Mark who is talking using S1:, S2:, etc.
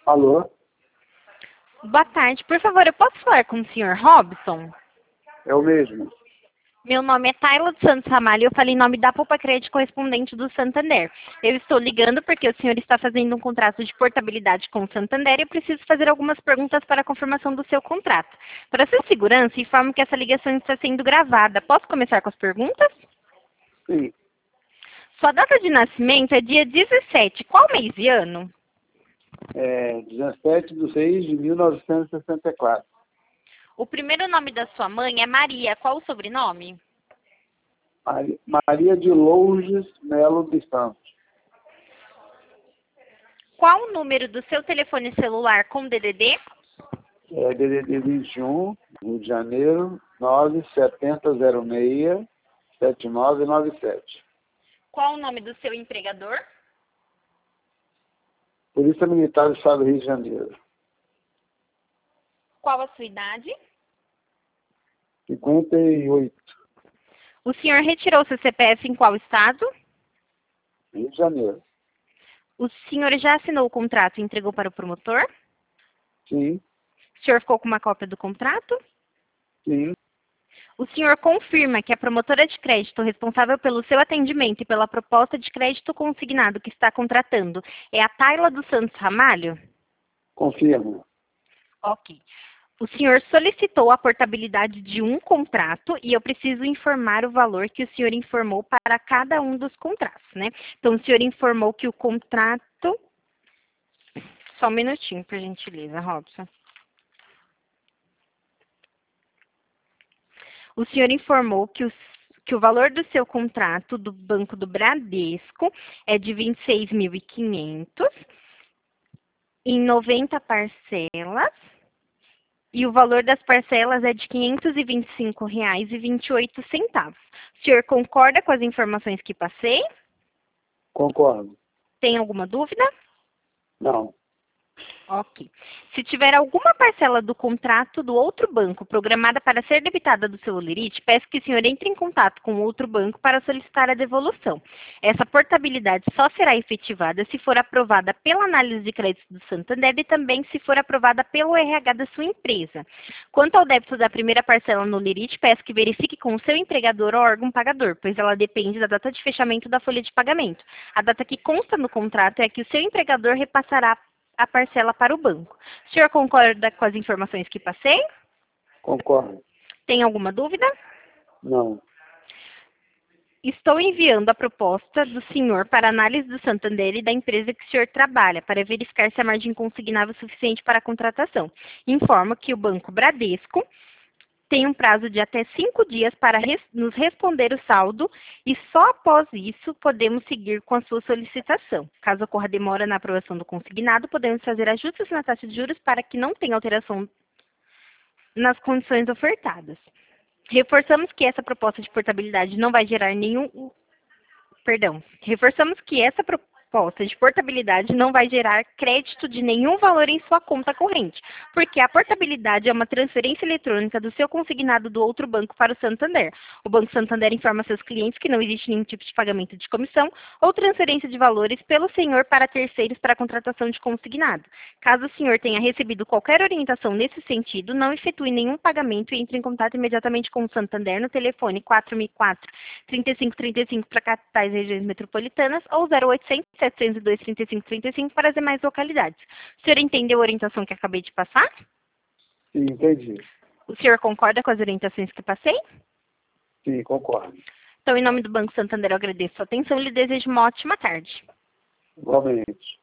S1: Alô?
S2: Boa tarde. Por favor, eu posso falar com o senhor Robson?
S1: É o mesmo.
S2: Meu nome é Tayla dos Santos Ramalho e eu falei em nome da Poupa Crédito correspondente do Santander. Eu estou ligando porque o senhor está fazendo um contrato de portabilidade com o Santander e eu preciso fazer algumas perguntas para a confirmação do seu contrato. Para sua segurança, informo que essa ligação está sendo gravada. Posso começar com as perguntas?
S1: Sim.
S2: Sua data de nascimento é dia 17. Qual mês e ano?
S1: 17/6/1964.
S2: O primeiro nome da sua mãe é Maria. Qual o sobrenome?
S1: Maria de Lourdes Melo dos Santos.
S2: Qual o número do seu telefone celular com DDD?
S1: DDD 21, Rio de Janeiro, 97006-7997.
S2: Qual o nome do seu empregador?
S1: Polícia Militar do Estado do Rio de Janeiro.
S2: Qual a sua idade?
S1: 58,
S2: O senhor retirou seu CPF em qual estado?
S1: Rio de Janeiro.
S2: O senhor já assinou o contrato e entregou para o promotor?
S1: Sim,
S2: O senhor ficou com uma cópia do contrato?
S1: sim,
S2: O senhor confirma que a promotora de crédito responsável pelo seu atendimento e pela proposta de crédito consignado que está contratando é a Tayla dos Santos Ramalho?
S1: confirmo.
S2: Ok. O senhor solicitou a portabilidade de um contrato e eu preciso informar o valor que o senhor informou para cada um dos contratos, né? Então, o senhor informou que o contrato... Só um minutinho, por gentileza, Robson. O senhor informou que o valor do seu contrato do Banco do Bradesco é de R$ 26.500 em 90 parcelas. E o valor das parcelas é de R$ 525,28. O senhor concorda com as informações que passei?
S1: Concordo.
S2: Tem alguma dúvida?
S1: Não.
S2: Ok. Se tiver alguma parcela do contrato do outro banco programada para ser debitada do seu Olerite, peço que o senhor entre em contato com o outro banco para solicitar a devolução. Essa portabilidade só será efetivada se for aprovada pela análise de crédito do Santander e também se for aprovada pelo RH da sua empresa. Quanto ao débito da primeira parcela no Olerite, peço que verifique com o seu empregador ou órgão pagador, pois ela depende da data de fechamento da folha de pagamento. A data que consta no contrato é a que o seu empregador repassará a parcela para o banco. O senhor concorda com as informações que passei?
S1: Concordo.
S2: Tem alguma dúvida?
S1: Não.
S2: Estou enviando a proposta do senhor para análise do Santander e da empresa que o senhor trabalha, para verificar se a margem consignável é suficiente para a contratação. Informo que o Banco Bradesco tem um prazo de até 5 dias para nos responder o saldo e só após isso podemos seguir com a sua solicitação. Caso ocorra demora na aprovação do consignado, podemos fazer ajustes na taxa de juros para que não tenha alteração nas condições ofertadas. Reforçamos que essa proposta de portabilidade não vai gerar nenhum... Reforçamos que essa proposta de portabilidade não vai gerar crédito de nenhum valor em sua conta corrente, porque a portabilidade é uma transferência eletrônica do seu consignado do outro banco para o Santander. O Banco Santander informa seus clientes que não existe nenhum tipo de pagamento de comissão ou transferência de valores pelo senhor para terceiros para a contratação de consignado. Caso o senhor tenha recebido qualquer orientação nesse sentido, não efetue nenhum pagamento e entre em contato imediatamente com o Santander no telefone 4004-3535 para capitais e regiões metropolitanas ou 0800 702-3535 para as demais localidades. O senhor entendeu a orientação que acabei de passar?
S1: Sim, entendi.
S2: O senhor concorda com as orientações que passei?
S1: Sim, concordo.
S2: Então, em nome do Banco Santander, eu agradeço a sua atenção e lhe desejo uma ótima tarde.
S1: Igualmente.